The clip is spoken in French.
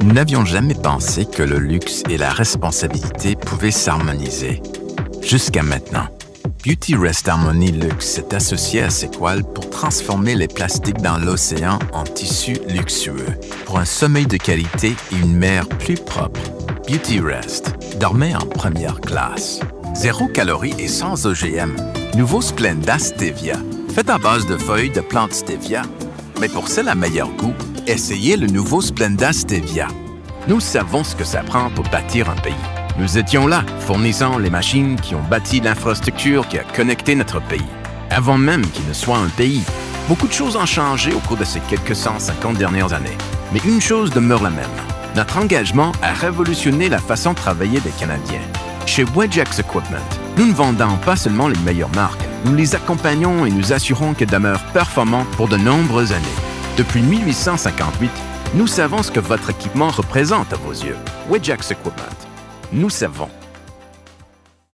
Nous n'avions jamais pensé que le luxe et la responsabilité pouvaient s'harmoniser. Jusqu'à maintenant. Beautyrest Harmony Luxe s'est associé à Sequal pour transformer les plastiques dans l'océan en tissus luxueux, pour un sommeil de qualité et une mer plus propre. Beautyrest, dormez en première classe. 0 calories et sans OGM. Nouveau Splenda Stevia, fait à base de feuilles de plantes Stevia. Mais pour celle à meilleur goût, essayez le nouveau Splenda Stevia. Nous savons ce que ça prend pour bâtir un pays. Nous étions là, fournissant les machines qui ont bâti l'infrastructure qui a connecté notre pays. Avant même qu'il ne soit un pays, beaucoup de choses ont changé au cours de ces quelques 150 dernières années. Mais une chose demeure la même. Notre engagement a révolutionné la façon de travailler des Canadiens. Chez Wajax Equipment, nous ne vendons pas seulement les meilleures marques, nous les accompagnons et nous assurons qu'elles demeurent performantes pour de nombreuses années. Depuis 1858, nous savons ce que votre équipement représente à vos yeux. Wajax Equipment. Nous savons.